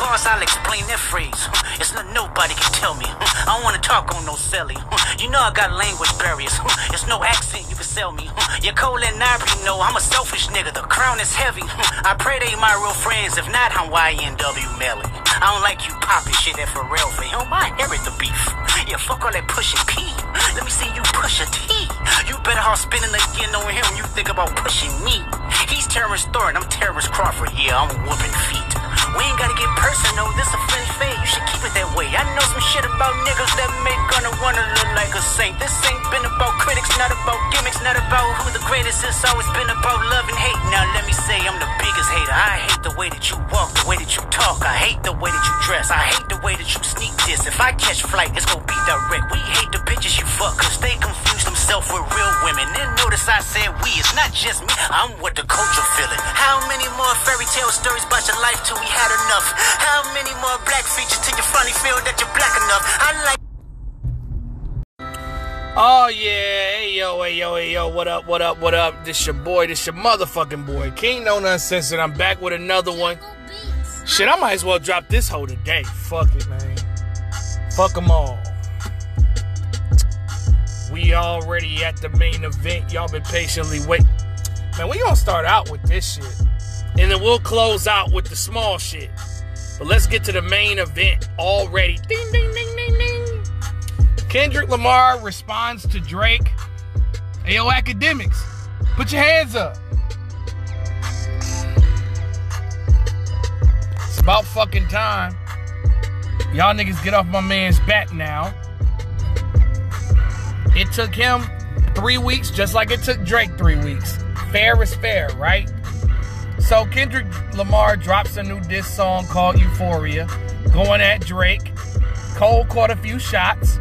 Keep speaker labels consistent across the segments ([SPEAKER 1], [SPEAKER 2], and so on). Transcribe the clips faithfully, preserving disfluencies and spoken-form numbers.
[SPEAKER 1] bars, I'll explain that phrase. It's not nobody can tell me. I don't wanna talk on no celly. You know I got language barriers. It's no accent you can sell me. You're cold and I already know I'm a selfish nigga. The crown is heavy. I pray they my real friends. If not, I'm Y N W Melly. I don't like you popping shit that for real for him. I inherit the beef. Yeah, fuck all that pushing P. Let me see you push a T. You better off spending again on him. You think about pushing me. He's Terrence Thornton, I'm Terrence Crawford. Yeah, I'm whooping feet. We ain't gotta get personal, this a friendly fade. You should keep it that way. I know some shit about niggas that make gonna wanna look like a saint. This ain't been about critics, not about gimmicks, not about who the greatest. It's always been about love and hate. Now let me say I'm the biggest hater. I hate the way that you walk, the way that you talk. I hate the way that you dress. I hate the way that you sneak this. If I catch flight, it's gonna be direct. We hate the bitches you fuck, cause they confuse themselves with real women. Then notice I said we, it's not just me. I'm what the culture feeling. How many more fairy tale stories about your life till we had enough? How many more black features till you finally feel that you're black enough? I like.
[SPEAKER 2] Oh yeah, hey yo, hey yo, hey yo, what up, what up, what up? This your boy, this your motherfucking boy, King No Nonsense, and I'm back with another one. Shit, I might as well drop this hoe today. Fuck it, man. Fuck them all. We already at the main event. Y'all been patiently waiting. Man, we gonna start out with this shit. And then we'll close out with the small shit. But let's get to the main event already. Ding, ding, ding, ding, ding. Kendrick Lamar responds to Drake. Hey, yo, academics, put your hands up. It's about fucking time. Y'all niggas get off my man's back now. It took him three weeks, just like it took Drake three weeks. Fair is fair, right? So Kendrick Lamar drops a new diss song called Euphoria, going at Drake. Cole caught a few shots.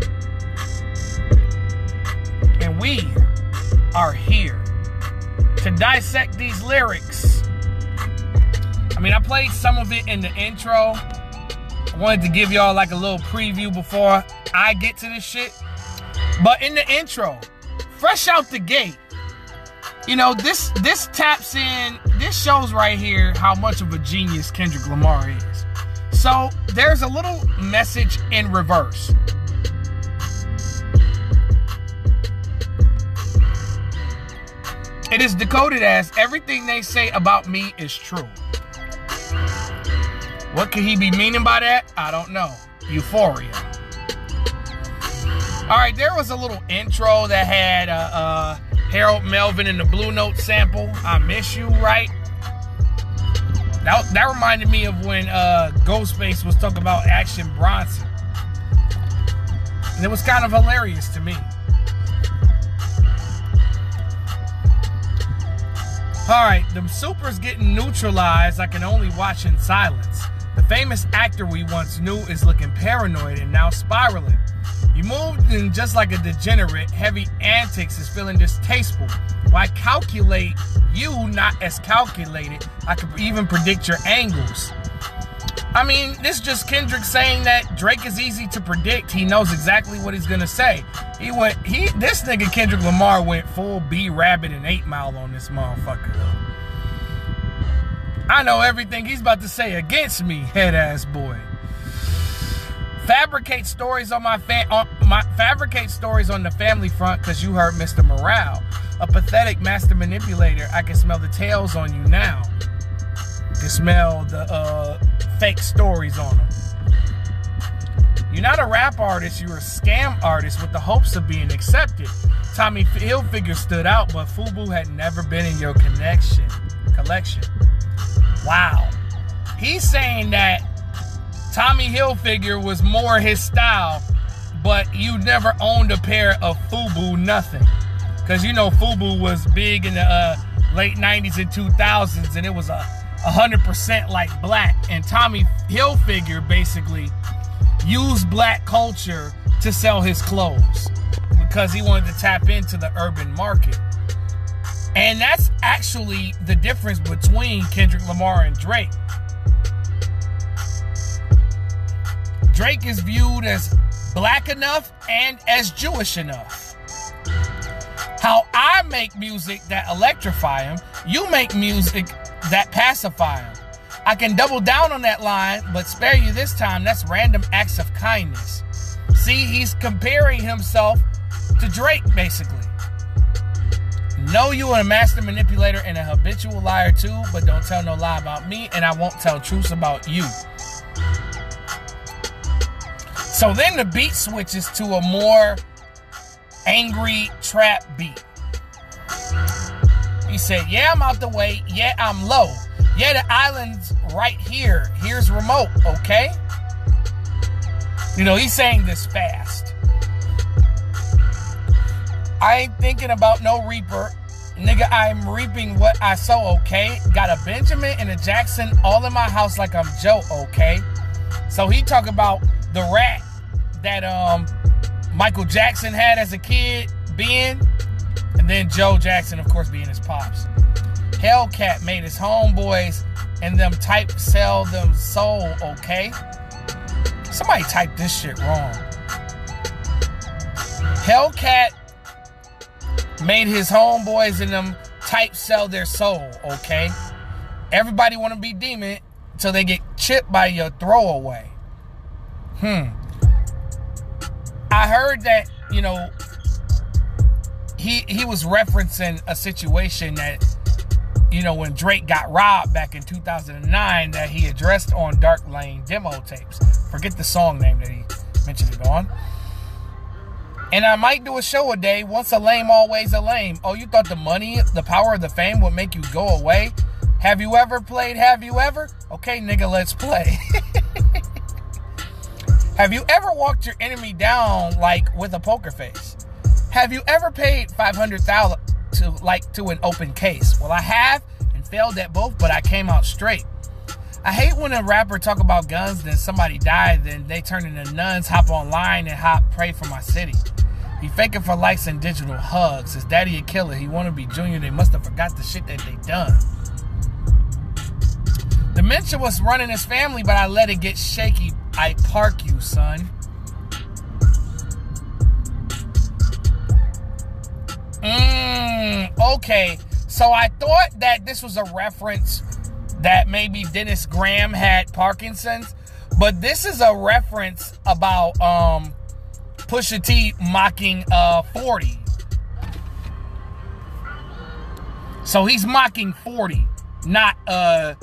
[SPEAKER 2] And we are here to dissect these lyrics. I mean, I played some of it in the intro. I wanted to give y'all like a little preview before I get to this shit. But in the intro, fresh out the gate, you know, this this taps in, this shows right here how much of a genius Kendrick Lamar is. So there's a little message in reverse. It is decoded as, everything they say about me is true. What could he be meaning by that? I don't know. Euphoria. All right, there was a little intro that had uh, uh, Harold Melvin and the Blue Note sample. I Miss You, right? That, that reminded me of when uh, Ghostface was talking about Action Bronson. And it was kind of hilarious to me. Alright, the supers getting neutralized, I can only watch in silence. The famous actor we once knew is looking paranoid and now spiraling. You moved in just like a degenerate, heavy antics is feeling distasteful. Why calculate you not as calculated? I could even predict your angles. I mean, this is just Kendrick saying that Drake is easy to predict. He knows exactly what he's gonna say. He went, he, this nigga Kendrick Lamar went full B Rabbit and eight Mile on this motherfucker though. I know everything he's about to say against me, head ass boy. Fabricate stories on my fa- on my fabricate stories on the family front because you heard Mister Morale, a pathetic master manipulator. I can smell the tails on you now. You can smell the uh, fake stories on them. You're not a rap artist, you're a scam artist with the hopes of being accepted. Tommy Hilfiger stood out, but FUBU had never been in your connection collection. Wow. He's saying that Tommy Hilfiger was more his style, but you never owned a pair of FUBU nothing. Because you know FUBU was big in the uh, late nineties and two thousands, and it was a one hundred percent like black. And Tommy Hilfiger basically used black culture to sell his clothes because he wanted to tap into the urban market. And that's actually the difference between Kendrick Lamar and Drake. Drake is viewed as black enough and as Jewish enough. How I make music that electrify him, you make music that pacify him. I can double down on that line, but spare you this time. That's random acts of kindness. See, he's comparing himself to Drake, basically. Know you are a master manipulator and a habitual liar too, but don't tell no lie about me, and I won't tell truths about you. So then the beat switches to a more angry trap beat. He said, yeah, I'm out the way. Yeah, I'm low. Yeah, the island's right here. Here's remote, okay? You know, he's saying this fast. I ain't thinking about no reaper. Nigga, I'm reaping what I sow, okay? Got a Benjamin and a Jackson all in my house like I'm Joe, okay? So he talk about the rat that um Michael Jackson had as a kid, Ben, and then Joe Jackson, of course, being his pops. Hellcat made his homeboys and them type sell them soul, okay? Somebody typed this shit wrong. Hellcat made his homeboys and them type sell their soul, okay? Everybody want to be demon till they get chipped by your throwaway. Hmm. I heard that, you know, he he was referencing a situation that, you know, when Drake got robbed back in two thousand nine that he addressed on Dark Lane demo tapes. Forget the song name that he mentioned it on. And I might do a show a day. Once a lame, always a lame. Oh, you thought the money, the power of the fame would make you go away? Have you ever played Have You Ever? Okay, nigga, let's play. Have you ever walked your enemy down like with a poker face? Have you ever paid five hundred thousand dollars to like to an open case? Well, I have and failed at both, but I came out straight. I hate when a rapper talk about guns, then somebody died, then they turn into nuns, hop online and hop pray for my city. He faking for likes and digital hugs. His daddy a killer. He wanna be Junior. They must have forgot the shit that they done. Dementia was running his family, but I let it get shaky. I park you, son. Mmm, okay. So I thought that this was a reference that maybe Dennis Graham had Parkinson's, but this is a reference about um, Pusha T mocking uh, forty. So he's mocking forty, not uh,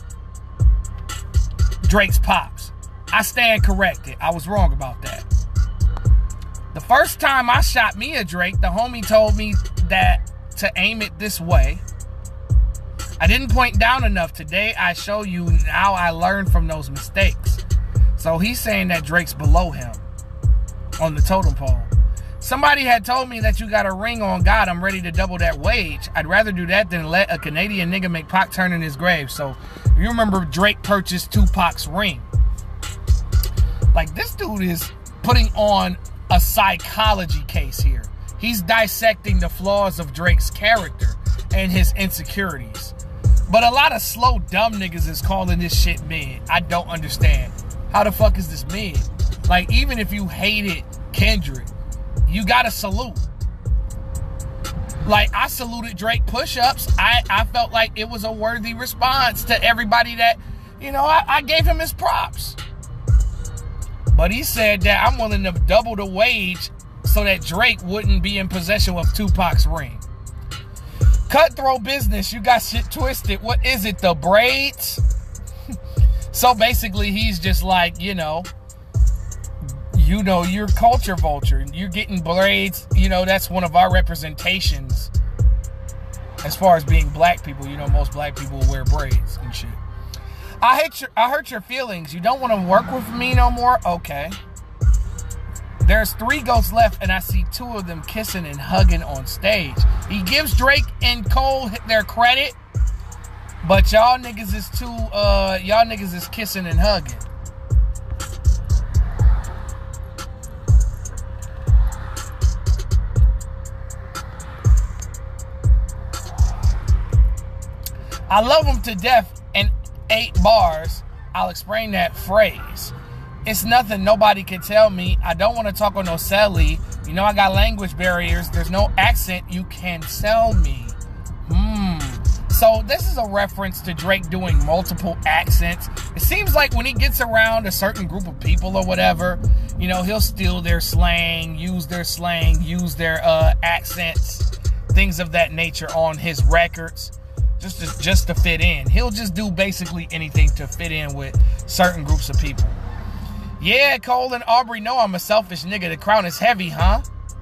[SPEAKER 2] Drake's pops. I stand corrected. I was wrong about that. The first time I shot me a Drake, the homie told me that to aim it this way. I didn't point down enough. Today I show you how I learned from those mistakes. So he's saying that Drake's below him on the totem pole. Somebody had told me that you got a ring on God. I'm ready to double that wage. I'd rather do that than let a Canadian nigga make Pac turn in his grave. So you remember Drake purchased Tupac's ring. Like, this dude is putting on a psychology case here. He's dissecting the flaws of Drake's character and his insecurities. But a lot of slow, dumb niggas is calling this shit mid. I don't understand. How the fuck is this mid? Like, even if you hated Kendrick, you gotta salute. Like, I saluted Drake push-ups. I, I felt like it was a worthy response to everybody that, you know, I, I gave him his props. But he said that I'm willing to double the wage so that Drake wouldn't be in possession of Tupac's ring. Cutthroat business, you got shit twisted. What is it, the braids? So basically, he's just like, you know, you know, you're culture vulture. You're getting braids. You know, that's one of our representations as far as being black people. You know, most black people wear braids and shit. I hate your, I hurt your feelings. You don't want to work with me no more? Okay. There's three ghosts left, and I see two of them kissing and hugging on stage. He gives Drake and Cole their credit, but y'all niggas is too, uh, y'all niggas is kissing and hugging. I love him to death in eight bars. I'll explain that phrase. It's nothing nobody can tell me. I don't want to talk on no celly. You know I got language barriers. There's no accent. You can sell me. Hmm. So this is a reference to Drake doing multiple accents. It seems like when he gets around a certain group of people or whatever, you know, he'll steal their slang, use their slang, use their uh, accents, things of that nature on his records, just to, just to fit in. He'll just do basically anything to fit in with certain groups of people. Yeah, Cole and Aubrey know I'm a selfish nigga. The crown is heavy, huh?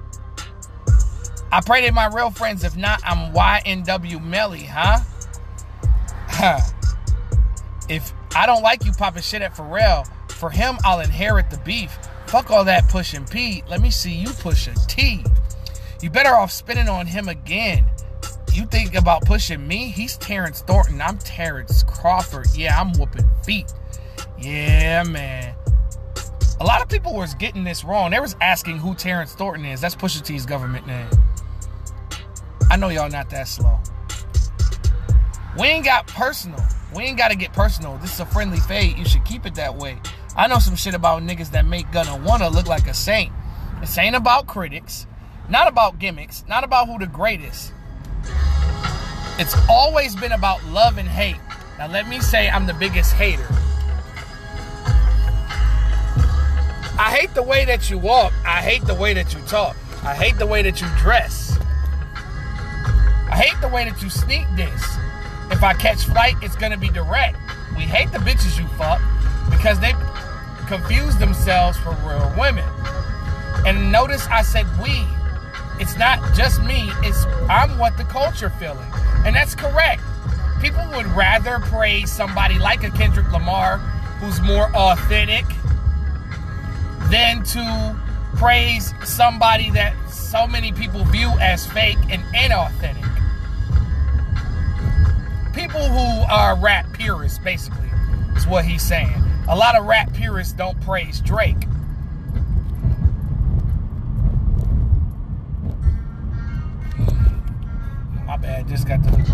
[SPEAKER 2] I pray they're my real friends. If not, I'm Y N W Melly, huh? Huh. If I don't like you popping shit at Pharrell, for him, I'll inherit the beef. Fuck all that pushing P. Let me see you push a T. You better off spinning on him again. You think about pushing me? He's Terrence Thornton. I'm Terrence Crawford. Yeah, I'm whooping feet. Yeah, man. A lot of people was getting this wrong. They was asking who Terrence Thornton is. That's Pusha T's government name. I know y'all not that slow. We ain't got personal. We ain't got to get personal. This is a friendly fade. You should keep it that way. I know some shit about niggas that make Gunna Wanna look like a saint. This ain't about critics. Not about gimmicks. Not about who the greatest. It's always been about love and hate. Now let me say I'm the biggest hater. I hate the way that you walk. I hate the way that you talk. I hate the way that you dress. I hate the way that you sneak this. If I catch flight, it's gonna be direct. We hate the bitches you fuck because they confuse themselves for real women. And notice I said we. It's not just me. It's I'm what the culture feeling. And that's correct. People would rather praise somebody like a Kendrick Lamar who's more authentic than to praise somebody that so many people view as fake and inauthentic. People who are rap purists, basically, is what he's saying. A lot of rap purists don't praise Drake. My bad, just got the...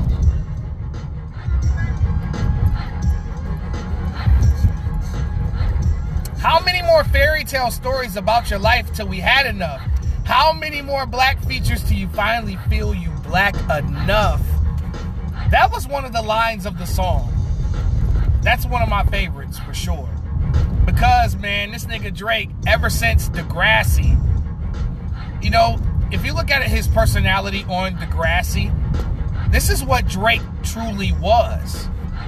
[SPEAKER 2] How many more fairy tale stories about your life till we had enough? How many more black features till you finally feel you black enough? That was one of the lines of the song. That's one of my favorites for sure. Because, man, this nigga Drake, ever since Degrassi, you know, if you look at it, his personality on Degrassi, this is what Drake truly was.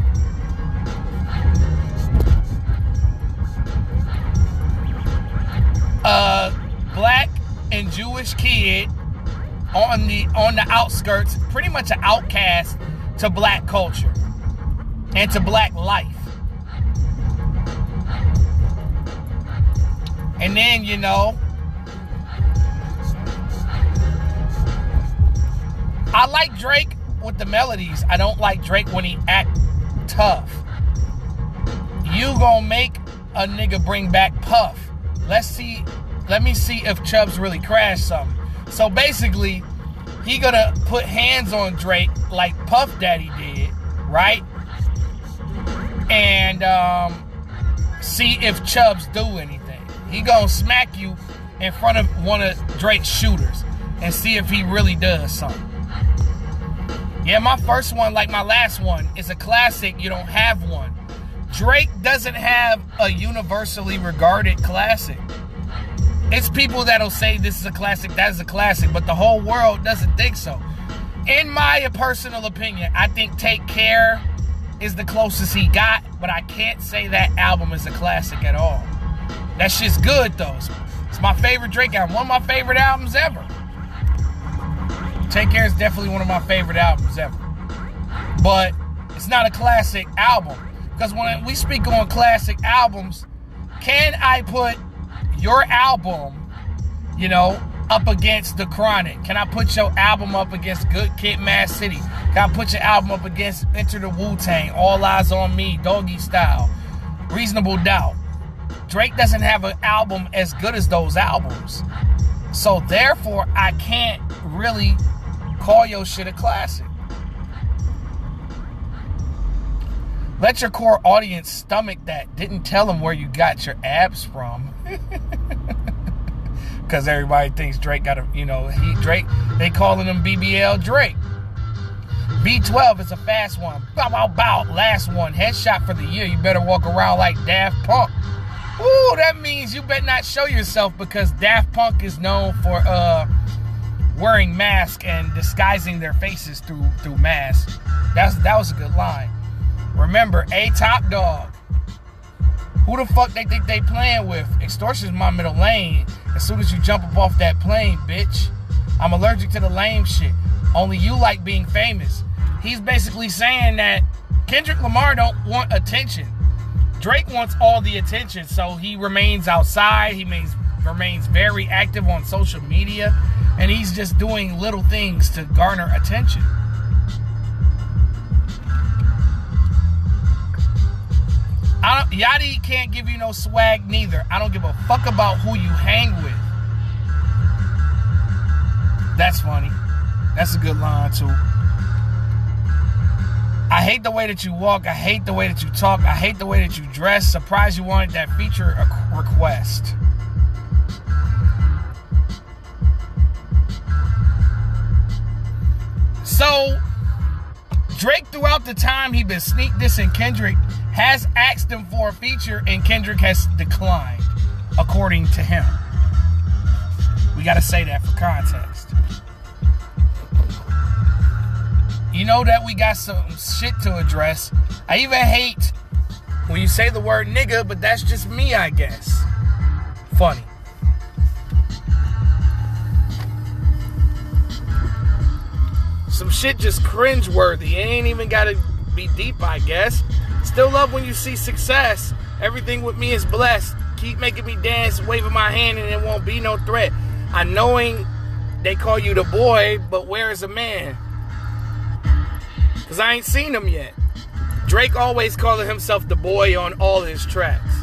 [SPEAKER 2] A black and Jewish kid on the on the outskirts, pretty much an outcast to black culture and to black life. And then, you know, I like Drake with the melodies. I don't like Drake when he act tough. You gonna make a nigga bring back Puff. Let's see, let me see if Chubbs really crashed something. So basically, he gonna put hands on Drake like Puff Daddy did, right? And um, see if Chubbs do anything. He gonna smack you in front of one of Drake's shooters and see if he really does something. Yeah, my first one, like my last one, is a classic. You don't have one. Drake doesn't have a universally regarded classic. It's people that'll say this is a classic, that is a classic, but the whole world doesn't think so. In my personal opinion, I think Take Care is the closest he got, but I can't say that album is a classic at all. That shit's good, though. It's my favorite Drake album. One of my favorite albums ever. Take Care is definitely one of my favorite albums ever. But it's not a classic album. Because when we speak on classic albums, can I put your album, you know, up against The Chronic? Can I put your album up against Good Kid, Mad City? Can I put your album up against Enter the Wu-Tang, All Eyes on Me, Doggy Style, Reasonable Doubt? Drake doesn't have an album as good as those albums. So therefore, I can't really call your shit a classic. Let your core audience stomach that. Didn't tell them where you got your abs from. Because everybody thinks Drake got a, you know, he Drake, they calling him B B L Drake. B twelve is a fast one. Bow, bow, bow. Last one. Headshot for the year. You better walk around like Daft Punk. Ooh, that means you better not show yourself, because Daft Punk is known for uh, wearing masks and disguising their faces through through masks. That's, that was a good line. Remember, A Top Dog. Who the fuck they think they playing with? Extortion's my middle lane. As soon as you jump up off that plane, bitch. I'm allergic to the lame shit. Only you like being famous. He's basically saying that Kendrick Lamar don't want attention. Drake wants all the attention, so he remains outside. He remains, remains very active on social media, and he's just doing little things to garner attention. I don't, Yachty can't give you no swag neither. I don't give a fuck about who you hang with. That's funny. That's a good line, too. I hate the way that you walk. I hate the way that you talk. I hate the way that you dress. Surprised you wanted that feature request. So, Drake, throughout the time he been sneak dissing Kendrick, has asked him for a feature, and Kendrick has declined, according to him. We got to say that for context. You know that we got some shit to address. I even hate when you say the word nigga, but that's just me, I guess. Funny. Some shit just cringe-worthy. It ain't even gotta be deep, I guess. Still love when you see success. Everything with me is blessed. Keep making me dance, waving my hand, and it won't be no threat. I knowing they call you the boy, but where is a man? Because I ain't seen him yet. Drake always calling himself the boy on all his tracks.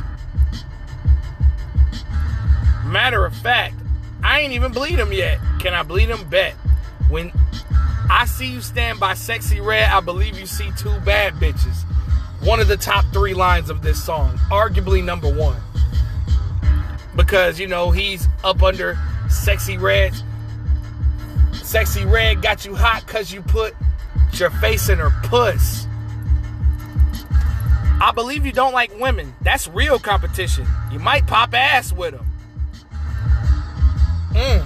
[SPEAKER 2] Matter of fact, I ain't even bleed him yet. Can I bleed him? Bet. When I see you stand by Sexy Red, I believe you see two bad bitches. One of the top three lines of this song. Arguably number one. Because, you know, he's up under Sexy Red. Sexy Red got you hot because you put your face in her puss. I believe you don't like women. That's real competition. You might pop ass with them. Mm.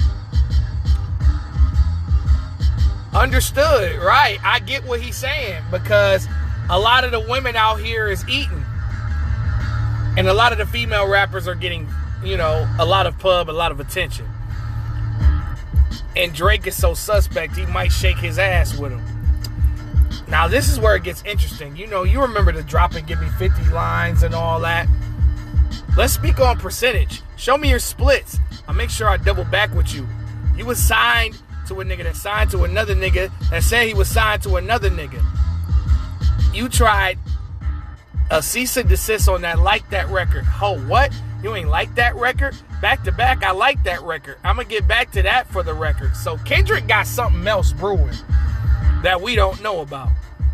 [SPEAKER 2] Understood, right? I get what he's saying, because a lot of the women out here is eating, and a lot of the female rappers are getting, you know, a lot of pub, a lot of attention. And Drake is so suspect, he might shake his ass with him. Now, this is where it gets interesting. You know, you remember the drop and give me fifty lines and all that. Let's speak on percentage. Show me your splits. I'll make sure I double back with you. You was signed to a nigga that signed to another nigga that said he was signed to another nigga. You tried a cease and desist on that Like That record. Oh, what? You ain't like that record? Back to back, I like that record. I'm going to get back to that for the record. So Kendrick got something else brewing that we don't know about.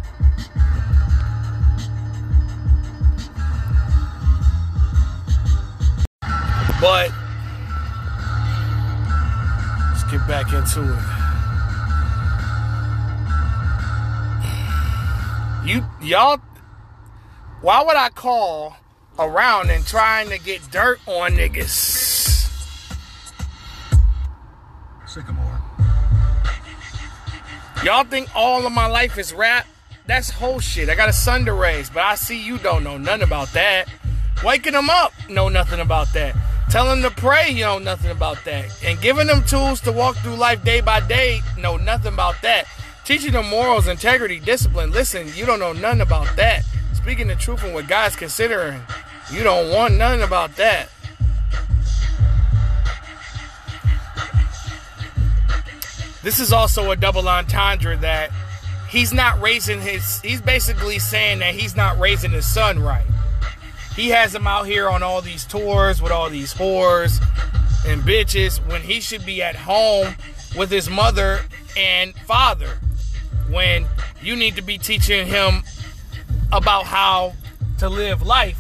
[SPEAKER 2] But let's get back into it. You y'all, why would I call around and trying to get dirt on niggas?
[SPEAKER 3] Sycamore.
[SPEAKER 2] Y'all think all of my life is rap? That's whole shit. I got a son to raise, but I see you don't know nothing about that. Waking them up, know nothing about that. Telling them to pray, you know nothing about that. And giving them tools to walk through life day by day, know nothing about that. Teaching them morals, integrity, discipline. Listen, you don't know nothing about that. Speaking the truth and what God's considering, you don't want nothing about that. This is also a double entendre that he's not raising his, he's basically saying that he's not raising his son right. He has him out here on all these tours with all these whores and bitches when he should be at home with his mother and father. When you need to be teaching him about how to live life.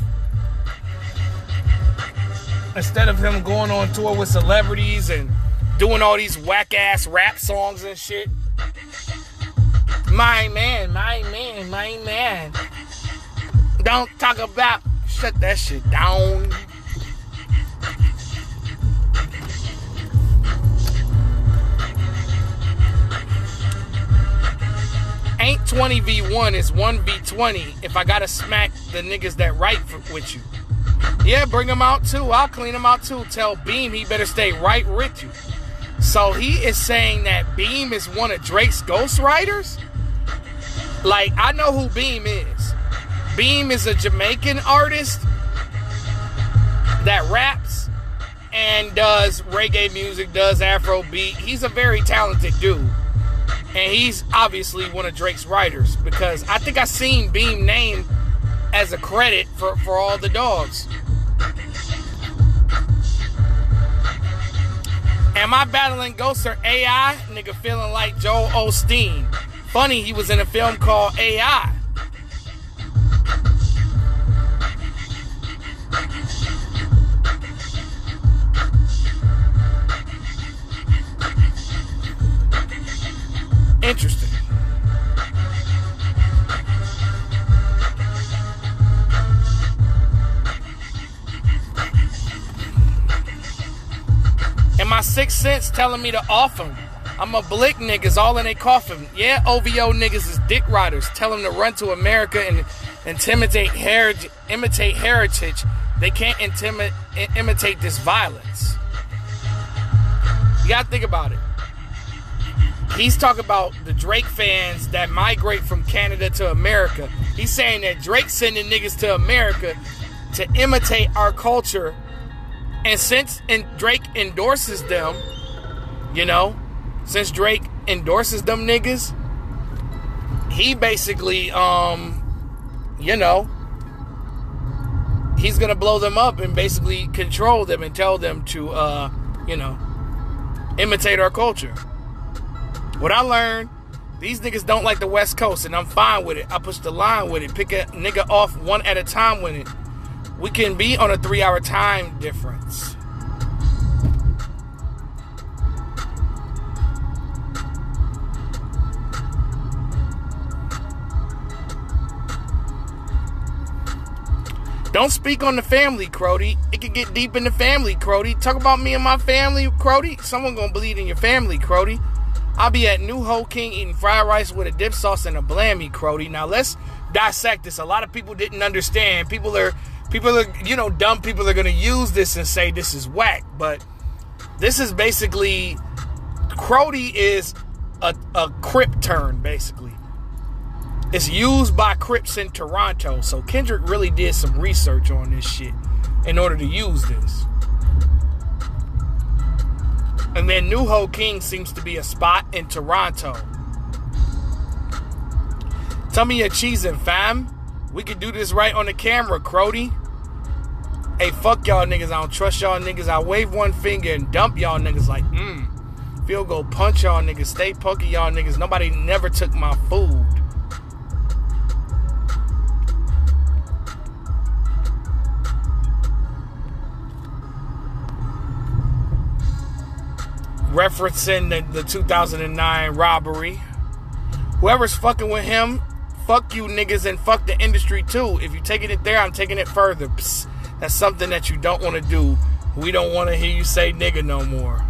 [SPEAKER 2] Instead of him going on tour with celebrities and doing all these whack-ass rap songs and shit. My man, my man, my man. Don't talk about, shut that shit down. Ain't twenty v one, it's one v twenty if I gotta smack the niggas that write for, with you. Yeah, bring them out too. I'll clean them out too. Tell Beam he better stay right with you. So he is saying that Beam is one of Drake's ghostwriters? Like, I know who Beam is. Beam is a Jamaican artist that raps and does reggae music, does Afrobeat. He's a very talented dude. And he's obviously one of Drake's writers, because I think I seen Beam name as a credit for, for all the dogs. Am I battling ghosts or A I? Nigga feeling like Joel Osteen. Funny, he was in a film called A I. Interesting. And my sixth sense telling me to off him. I'm a blick niggas all in a coffin. Yeah, O V O niggas is dick riders. Tell them to run to America and intimidate heritage, imitate heritage. They can't intimidate, imitate this violence. You gotta think about it. He's talking about the Drake fans that migrate from Canada to America. He's saying that Drake's sending niggas to America to imitate our culture. And since and Drake endorses them, you know, since Drake endorses them niggas, he basically, um, you know, he's gonna blow them up and basically control them and tell them to, uh, you know, imitate our culture. What I learned, these niggas don't like the West Coast, and I'm fine with it. I push the line with it. Pick a nigga off one at a time with it. We can be on a three-hour time difference. Don't speak on the family, Crody. It can get deep in the family, Crody. Talk about me and my family, Crody. Someone gonna bleed in your family, Crody. I'll be at New Ho King eating fried rice with a dip sauce and a blammy, Crody. Now let's dissect this. A lot of people didn't understand. People are, people are, you know, dumb people are gonna use this and say this is whack. But this is basically, Crody is a, a Crip turn, basically. It's used by Crips in Toronto. So Kendrick really did some research on this shit in order to use this. And then New Ho King seems to be a spot in Toronto. Tell me you're cheesing, fam. We can do this right on the camera, Crody. Hey, fuck y'all niggas. I don't trust y'all niggas. I wave one finger and dump y'all niggas like, mmm. Field goal punch y'all niggas. Stay punky y'all niggas. Nobody never took my food. Referencing the, the two thousand nine robbery. Whoever's fucking with him, fuck you niggas and fuck the industry too. If you're taking it there, I'm taking it further. Psst, that's something that you don't want to do. We don't want to hear you say nigga no more.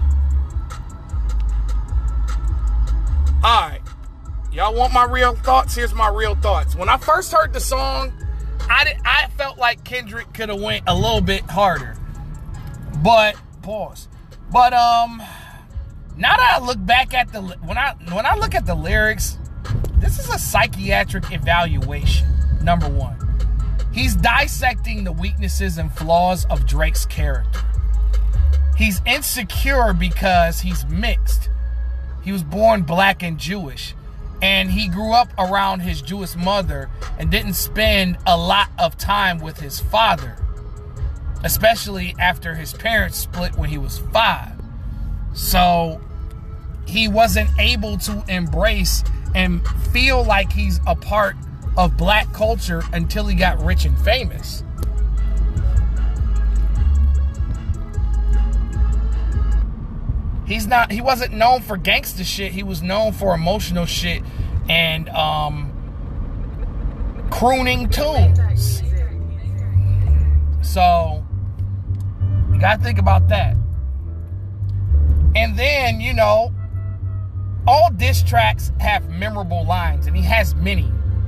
[SPEAKER 2] Alright. Y'all want my real thoughts? Here's my real thoughts. When I first heard the song, I, did, I felt like Kendrick could have went a little bit harder. But, pause. But um, now that I look back at the when I when I look at the lyrics, this is a psychiatric evaluation. Number one, he's dissecting the weaknesses and flaws of Drake's character. He's insecure because he's mixed. He was born black and Jewish, and he grew up around his Jewish mother and didn't spend a lot of time with his father, especially after his parents split when he was five. So he wasn't able to embrace and feel like he's a part of black culture until he got rich and famous. He's not, he wasn't known for gangster shit. He was known for emotional shit and um, crooning tunes. So you gotta think about that. And then, you know, all diss tracks have memorable lines, and he has many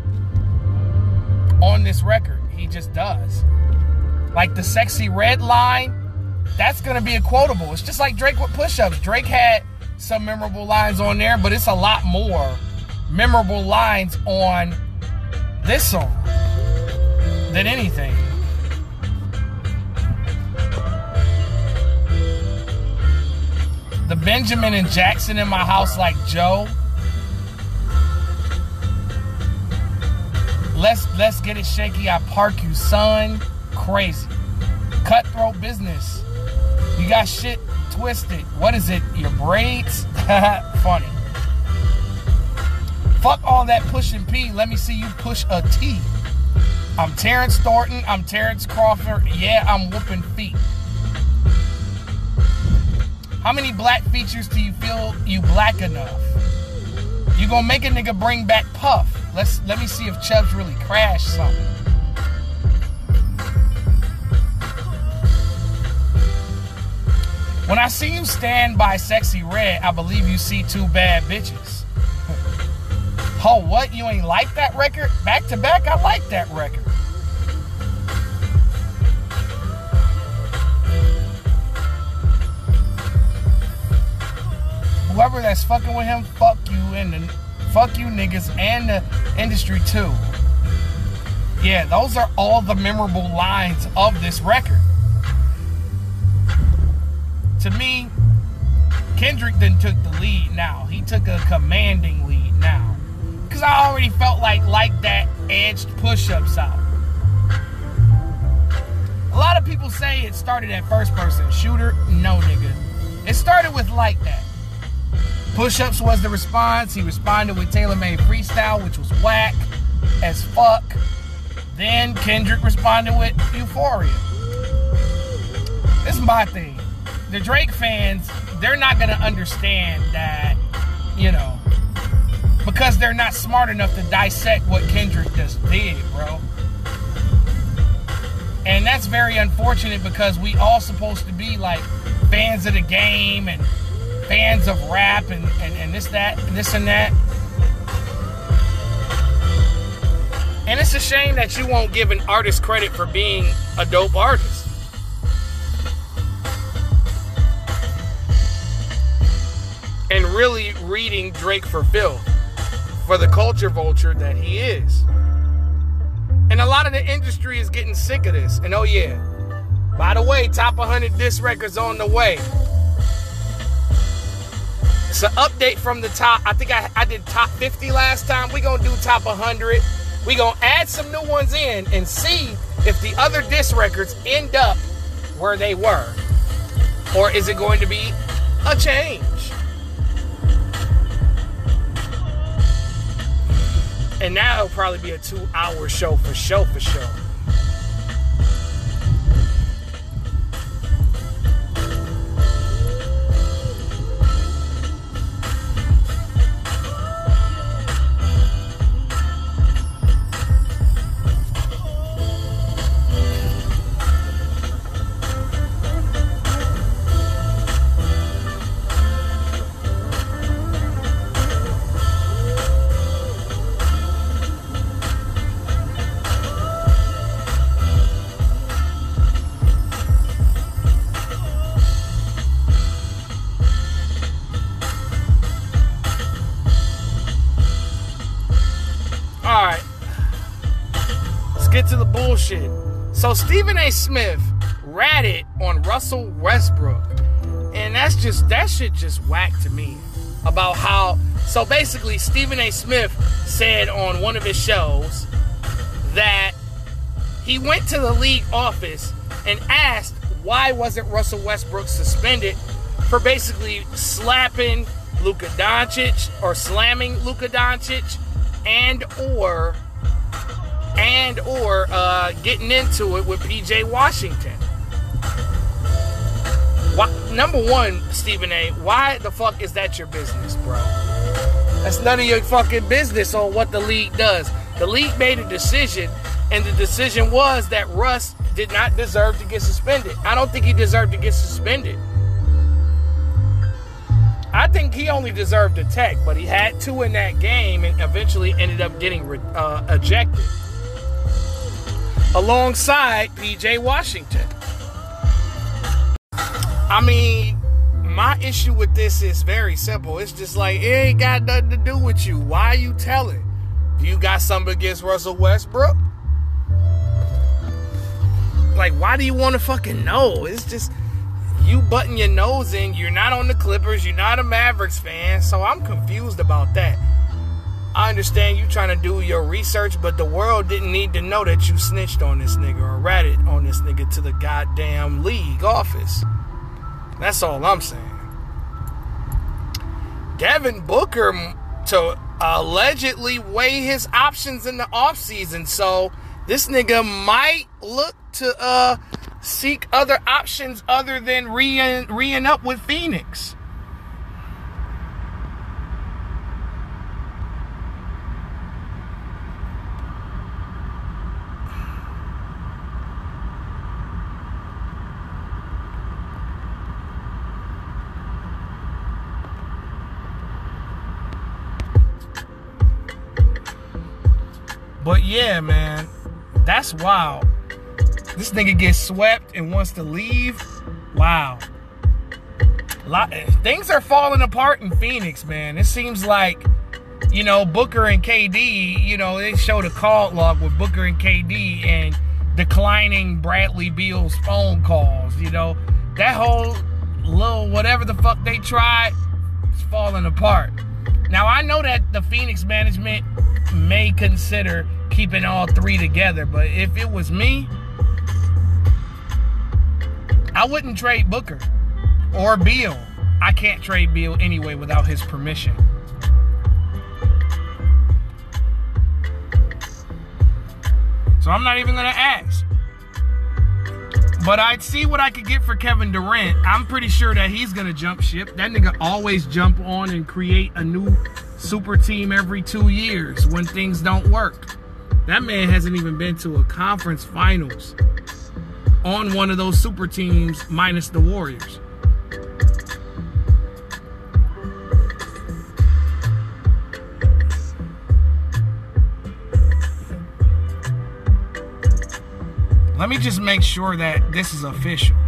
[SPEAKER 2] on this record. He just does. Like the Sexy Red line, that's gonna be a quotable. It's just like Drake with Push-Ups. Drake had some memorable lines on there, but it's a lot more memorable lines on this song than anything. The Benjamin and Jackson in my house like Joe. Let's let's get it shaky. I park you, son. Crazy. Cutthroat business. You got shit twisted. What is it? Your braids? Funny. Fuck all that pushing P. Let me see you push a T. I'm Terrence Thornton. I'm Terrence Crawford. Yeah, I'm whooping feet. How many black features do you feel you black enough? You gonna make a nigga bring back Puff. Let's let me see if Chubbs really crashed something. When I see you stand by Sexy Red, I believe you see two bad bitches. Oh, what? You ain't like that record? Back to back, I like that record. Whoever that's fucking with him, fuck you and the, fuck you niggas and the industry too. Yeah, those are all the memorable lines of this record. To me, Kendrick then took the lead now. He took a commanding lead now. Because I already felt like like that edged push-ups out. A lot of people say it started at first person shooter. No, nigga. It started with like that. Push-ups was the response. He responded with Taylor Made Freestyle, which was whack as fuck. Then Kendrick responded with Euphoria. This is my thing. The Drake fans, they're not going to understand that, you know, because they're not smart enough to dissect what Kendrick just did, bro. And that's very unfortunate because we all supposed to be like fans of the game and fans of rap and, and, and this, that, and this and that. And it's a shame that you won't give an artist credit for being a dope artist. And really reading Drake for filth, for the culture vulture that he is. And a lot of the industry is getting sick of this. And oh yeah, by the way, top one hundred diss records on the way. It's an update from the top. I think I, I did top fifty last time. We're going to do top one hundred. We're going to add some new ones in and see if the other diss records end up where they were. Or is it going to be a change? And now it'll probably be a two-hour show for show for show. To the bullshit. So Stephen A. Smith ratted on Russell Westbrook, and that's just that shit just whack to me about how. So basically, Stephen A. Smith said on one of his shows that he went to the league office and asked why wasn't Russell Westbrook suspended for basically slapping Luka Doncic or slamming Luka Doncic and or and or uh, getting into it with P J Washington. Why, number one, Stephen A., why the fuck is that your business, bro? That's none of your fucking business on what the league does. The league made a decision, and the decision was that Russ did not deserve to get suspended. I don't think he deserved to get suspended. I think he only deserved a tech, but he had two in that game and eventually ended up getting uh, ejected. Alongside P J Washington. I mean, my issue with this is very simple. It's just like, it ain't got nothing to do with you. Why are you telling? Do you got something against Russell Westbrook? Like, why do you want to fucking know? It's just, you button your nose in. You're not on the Clippers. You're not a Mavericks fan. So I'm confused about that. I understand you trying to do your research, but the world didn't need to know that you snitched on this nigga or ratted on this nigga to the goddamn league office. That's all I'm saying. Devin Booker to allegedly weigh his options in the offseason. So this nigga might look to uh, seek other options other than re-ing, re-ing up with Phoenix. But yeah, man, that's wild. This nigga gets swept and wants to leave. Wow. Lot, things are falling apart in Phoenix, man. It seems like, you know, Booker and K D, you know, they showed a call log with Booker and K D and declining Bradley Beal's phone calls. You know, that whole little whatever the fuck they tried is falling apart. Now, I know that the Phoenix management may consider keeping all three together, but if it was me, I wouldn't trade Booker or Beal. I can't trade Beal anyway without his permission. So I'm not even going to ask. But I'd see what I could get for Kevin Durant. I'm pretty sure that he's going to jump ship. That nigga always jump on and create a new super team every two years when things don't work. That man hasn't even been to a conference finals on one of those super teams minus the Warriors. Let me just make sure that this is official.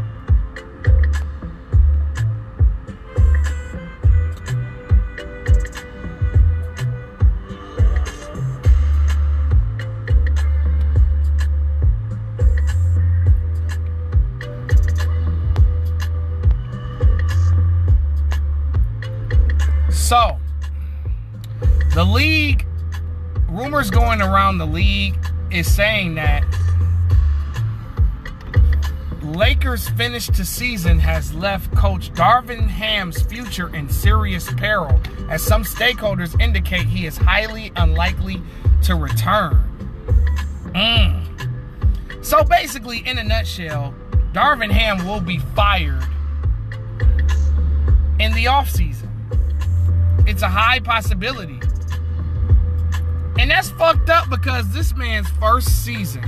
[SPEAKER 2] So, the league, rumors going around the league is saying that Lakers finish to season has left coach Darvin Ham's future in serious peril, as some stakeholders indicate he is highly unlikely to return. Mm. So basically, in a nutshell, Darvin Ham will be fired in the offseason. It's a high possibility. And that's fucked up because this man's first season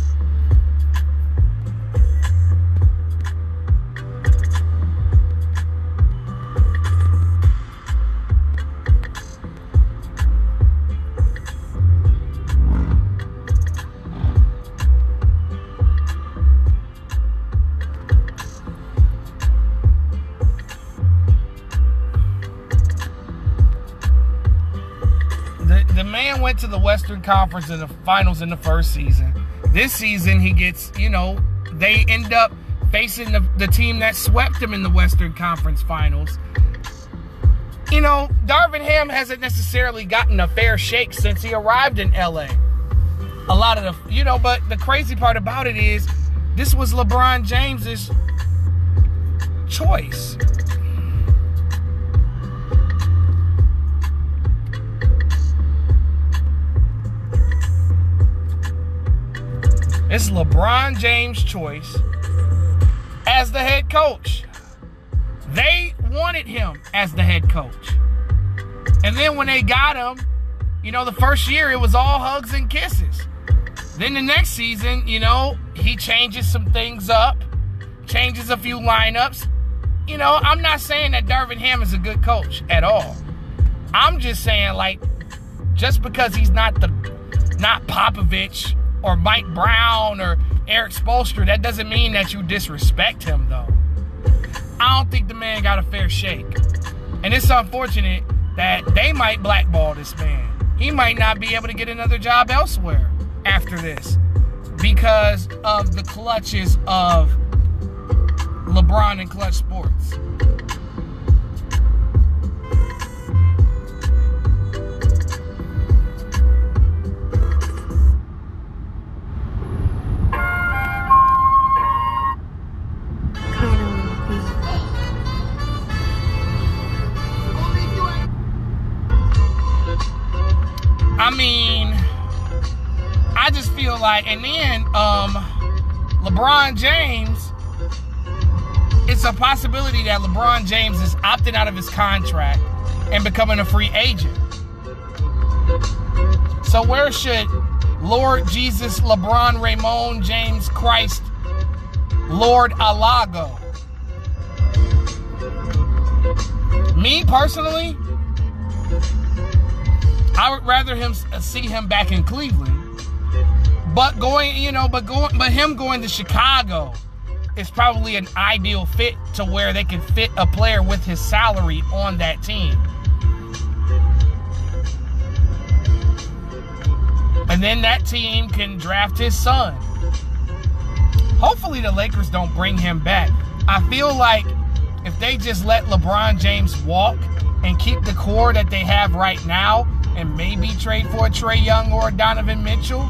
[SPEAKER 2] went to the Western Conference in the finals in the first season. This season, he gets, you know, they end up facing the, the team that swept him in the Western Conference finals. You know, Darvin Ham hasn't necessarily gotten a fair shake since he arrived in L A. A lot of the, you know, but the crazy part about it is this was LeBron James's choice. It's LeBron James' choice as the head coach. They wanted him as the head coach. And then when they got him, you know, the first year it was all hugs and kisses. Then the next season, you know, he changes some things up, changes a few lineups. You know, I'm not saying that Darvin Ham is a good coach at all. I'm just saying, like, just because he's not the not Popovich or Mike Brown or Eric Spoelstra, that doesn't mean that you disrespect him, though. I don't think the man got a fair shake. And it's unfortunate that they might blackball this man. He might not be able to get another job elsewhere after this because of the clutches of LeBron and Clutch Sports. I mean, I just feel like, and then um, LeBron James, it's a possibility that LeBron James is opting out of his contract and becoming a free agent. So where should Lord Jesus, LeBron, Raymond, James, Christ, Lord Allah go? Me personally, I would rather him see him back in Cleveland. But going, you know, but going, but him going to Chicago is probably an ideal fit to where they can fit a player with his salary on that team. And then that team can draft his son. Hopefully the Lakers don't bring him back. I feel like if they just let LeBron James walk and keep the core that they have right now and maybe trade for a Trae Young or a Donovan Mitchell,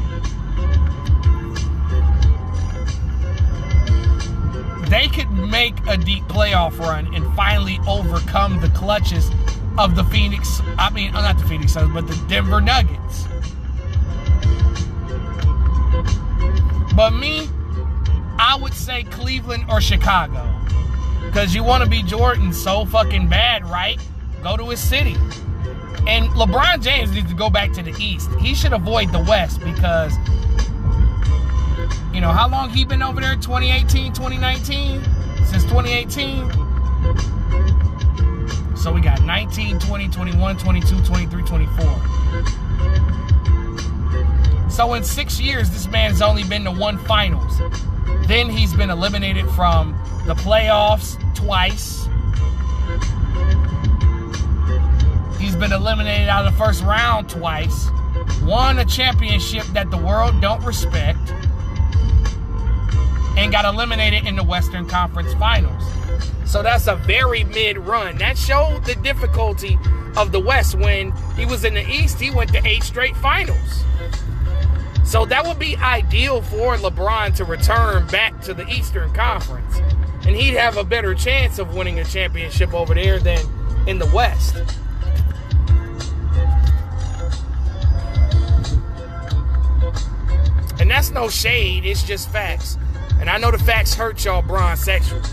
[SPEAKER 2] they could make a deep playoff run and finally overcome the clutches of the Phoenix, I mean, not the Phoenix Suns, but the Denver Nuggets. But me, I would say Cleveland or Chicago. Because you want to be Jordan so fucking bad, right? Go to his city. And LeBron James needs to go back to the East. He should avoid the West because, you know, how long he been over there? twenty eighteen, twenty nineteen? Since twenty eighteen? So we got nineteen, twenty, twenty-one, twenty-two, twenty-three, twenty-four. So in six years, this man's only been to one finals. Then he's been eliminated from the playoffs twice. He's been eliminated out of the first round twice. Won a championship that the world don't respect. And got eliminated in the Western Conference Finals. So that's a very mid run. That showed the difficulty of the West. When he was in the East, he went to eight straight finals. So that would be ideal for LeBron to return back to the Eastern Conference. And he'd have a better chance of winning a championship over there than in the West. And that's no shade, it's just facts. And I know the facts hurt y'all bronzexuals.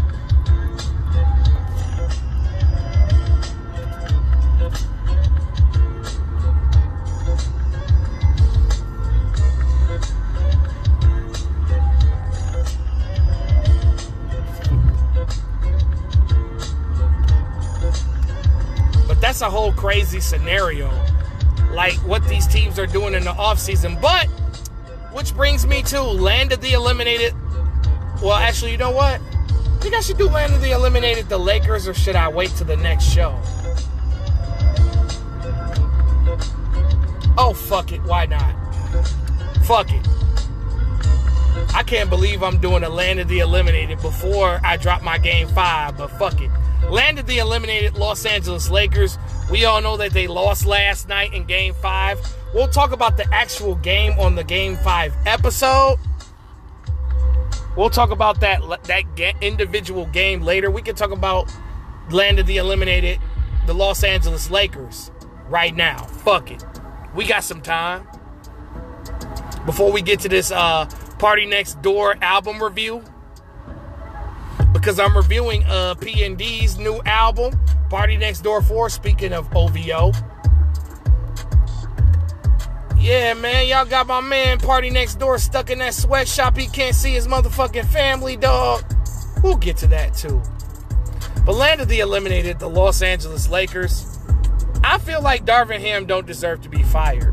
[SPEAKER 2] But that's a whole crazy scenario. Like what these teams are doing in the offseason. But which brings me to Land of the Eliminated. Well, actually, you know what? I think I should do Land of the Eliminated, the Lakers, or should I wait till the next show? Oh, fuck it. Why not? Fuck it. I can't believe I'm doing a Land of the Eliminated before I drop my game five, but fuck it. Land of the Eliminated Los Angeles Lakers. We all know that they lost last night in game five. We'll talk about the actual game on the Game five episode. We'll talk about that, that individual game later. We can talk about Land of the Eliminated, the Los Angeles Lakers, right now. Fuck it. We got some time. Before we get to this uh, Party Next Door album review. Because I'm reviewing uh, P and D's new album, Party Next Door four, speaking of O V O. Yeah, man, y'all got my man Party Next Door stuck in that sweatshop. He can't see his motherfucking family, dog. We'll get to that, too. But Landry eliminated the Los Angeles Lakers. I feel like Darvin Ham don't deserve to be fired.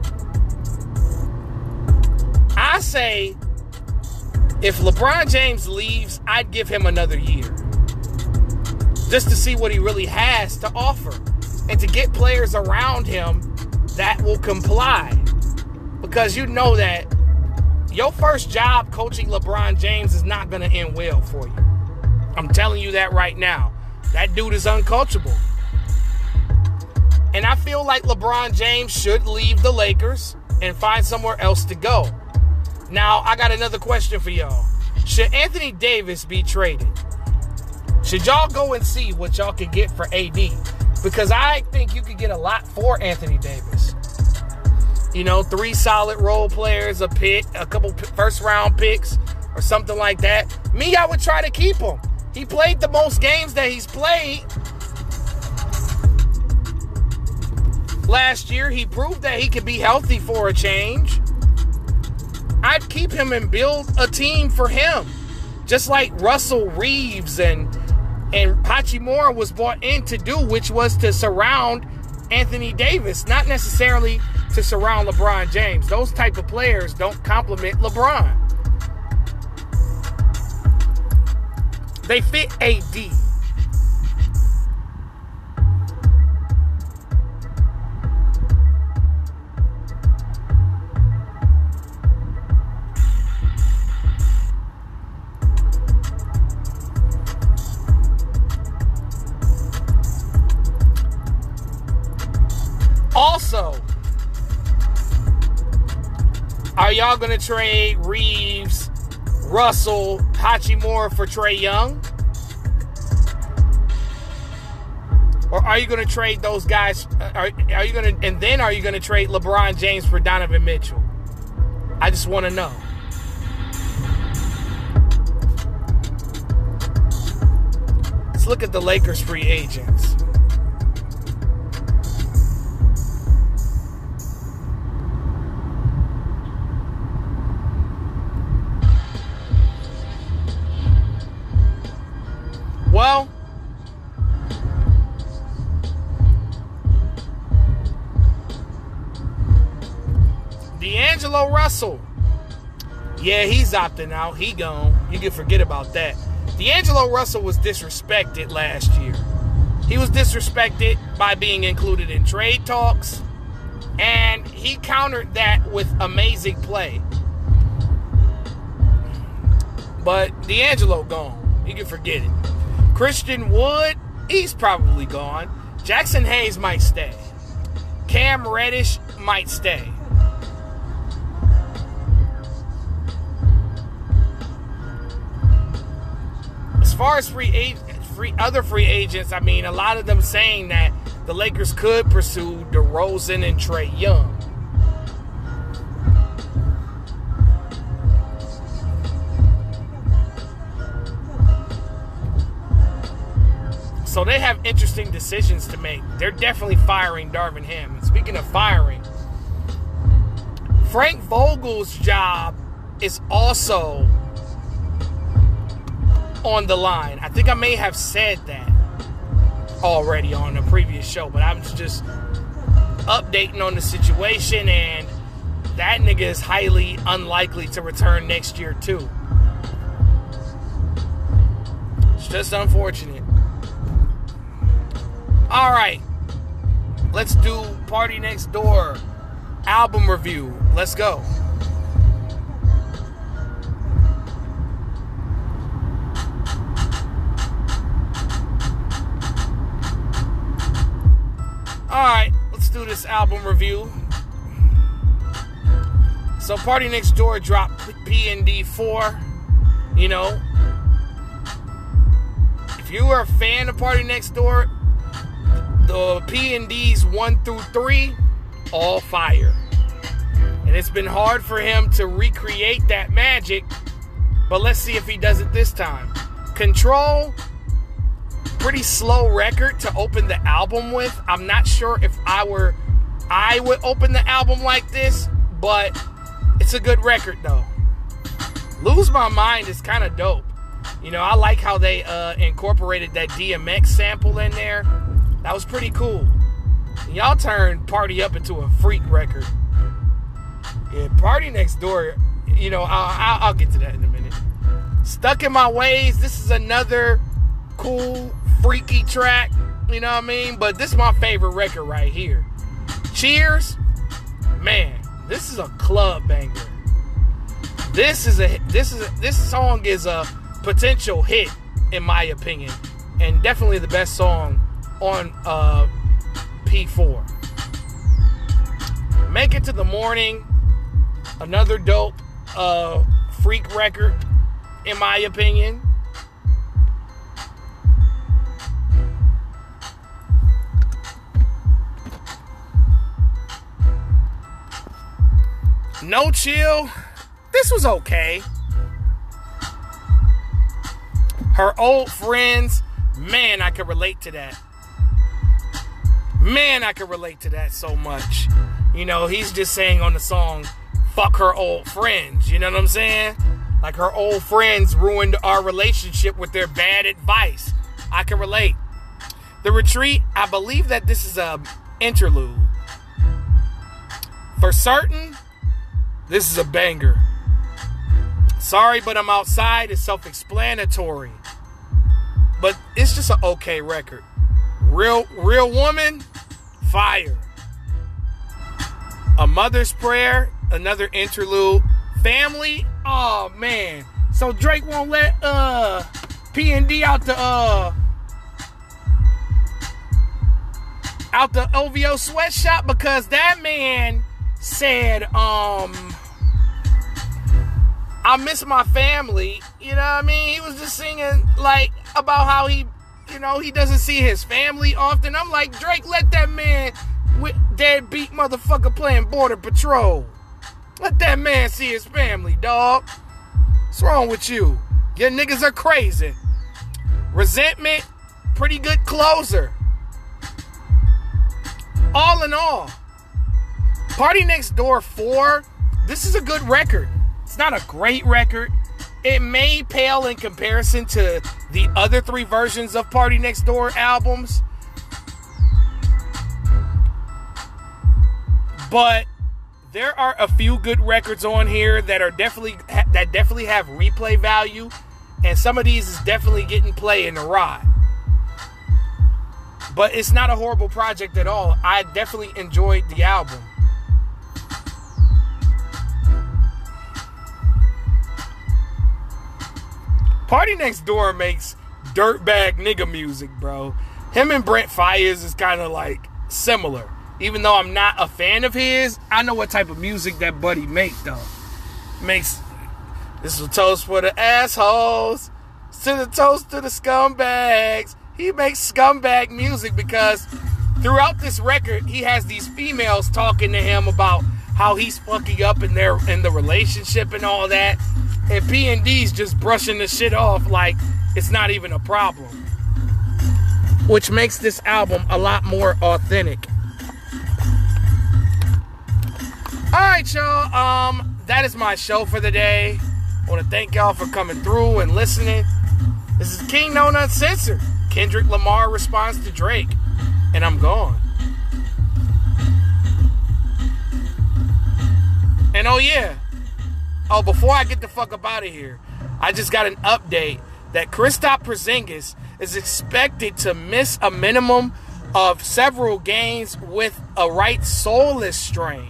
[SPEAKER 2] I say, if LeBron James leaves, I'd give him another year. Just to see what he really has to offer. And to get players around him that will comply. Because you know that your first job coaching LeBron James is not going to end well for you. I'm telling you that right now. That dude is uncoachable. And I feel like LeBron James should leave the Lakers and find somewhere else to go. Now, I got another question for y'all. Should Anthony Davis be traded? Should y'all go and see what y'all can get for A D? Because I think you could get a lot for Anthony Davis. You know, three solid role players, a pick, a couple first round picks, or something like that. Me, I would try to keep him. He played the most games that he's played. Last year, he proved that he could be healthy for a change. I'd keep him and build a team for him. Just like Russell Reeves and, and Hachimura was brought in to do, which was to surround Anthony Davis, not necessarily to surround LeBron James. Those type of players don't complement LeBron. They fit A D. Also, are y'all going to trade Reeves, Russell, Hachimura for Trae Young? Or are you going to trade those guys? Are, are you going to, and then are you going to trade LeBron James for Donovan Mitchell? I just want to know. Let's look at the Lakers free agents. Well, D'Angelo Russell. Yeah, he's opting out. He gone. You can forget about that. D'Angelo Russell was disrespected last year. He was disrespected by being included in trade talks, and he countered that with amazing play. But D'Angelo gone. You can forget it. Christian Wood, he's probably gone. Jackson Hayes might stay. Cam Reddish might stay. As far as free agent, free other free agents, I mean, a lot of them saying that the Lakers could pursue DeRozan and Trae Young. So they have interesting decisions to make. They're definitely firing Darvin Ham. And speaking of firing, Frank Vogel's job is also on the line. I think I may have said that already on a previous show, but I'm just updating on the situation, and that nigga is highly unlikely to return next year too. It's just unfortunate. All right, let's do Party Next Door album review. Let's go. All right, let's do this album review. So Party Next Door dropped P N D four. You know, if you were a fan of Party Next Door, the P N Ds one through three, all fire. And it's been hard for him to recreate that magic, but let's see if he does it this time. Control, pretty slow record to open the album with. I'm not sure if I were, I would open the album like this, but it's a good record though. Lose My Mind is kind of dope. You know, I like how they uh, incorporated that D M X sample in there. That was pretty cool. And y'all turned Party Up into a freak record. Yeah, Party Next Door, you know, I'll, I'll, I'll get to that in a minute. Stuck in My Ways, this is another cool, freaky track, you know what I mean? But this is my favorite record right here. Cheers, man, this is a club banger. This is a this is a, this song is a potential hit in my opinion, and definitely the best song on uh, P four. Make It to the Morning, another dope uh, freak record in my opinion. No Chill, this was okay. Her Old Friends, man, I can relate to that. Man, I can relate to that so much. You know, he's just saying on the song, fuck her old friends. You know what I'm saying? Like her old friends ruined our relationship with their bad advice. I can relate. The Retreat, I believe that this is a interlude. For Certain, this is a banger. Sorry, But I'm Outside is self-explanatory. But it's just an okay record. Real, Real Woman, fire. A Mother's Prayer, another interlude. Family, oh man. So Drake won't let uh P and D out the uh out the O V O sweatshop because that man said, um, I miss my family. You know what I mean? He was just singing like about how he, you know, he doesn't see his family often. I'm like, Drake, let that man with deadbeat motherfucker playing Border Patrol. Let that man see his family, dog. What's wrong with you? Your niggas are crazy. Resentment, pretty good closer. All in all, Party Next Door four, this is a good record. It's not a great record. It may pale in comparison to the other three versions of Party Next Door albums. But there are a few good records on here that are definitely that definitely have replay value, and some of these is definitely getting play in the ride. But it's not a horrible project at all. I definitely enjoyed the album. Party Next Door makes dirtbag nigga music, bro. Him and Brent Faiyaz is kind of like similar. Even though I'm not a fan of his, I know what type of music that buddy make though. Makes, this is a toast for the assholes, to the toast to the scumbags. He makes scumbag music because throughout this record, he has these females talking to him about how he's fucking up in their in the relationship and all that. And P and D's just brushing the shit off like it's not even a problem. Which makes this album a lot more authentic. Alright, y'all. Um, that is my show for the day. I want to thank y'all for coming through and listening. This is King No Nut Censored. Kendrick Lamar responds to Drake. And I'm gone. And oh yeah. Oh, before I get the fuck up out of here, I just got an update that Kristaps Porzingis is expected to miss a minimum of several games with a right soleus strain.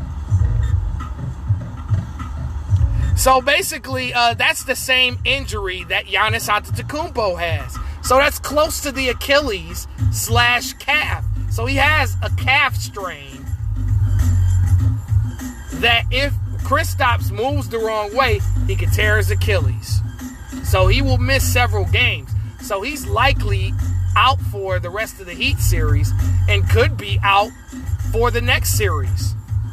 [SPEAKER 2] So basically, uh, that's the same injury that Giannis Antetokounmpo has. So that's close to the Achilles slash calf. So he has a calf strain that if Kristaps moves the wrong way, he could tear his Achilles. So he will miss several games. So he's likely out for the rest of the Heat series and could be out for the next series.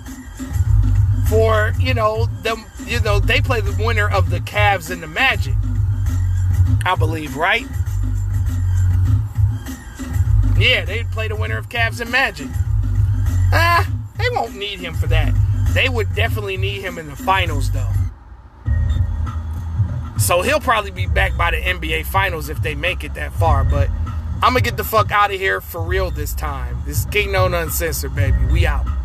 [SPEAKER 2] For, you know, them, you know, they play the winner of the Cavs and the Magic, I believe, right? Yeah, they'd play the winner of Cavs and Magic. Ah, they won't need him for that. They would definitely need him in the finals, though. So he'll probably be back by the N B A Finals if they make it that far. But I'm going to get the fuck out of here for real this time. This is King No Uncensored, baby. We out.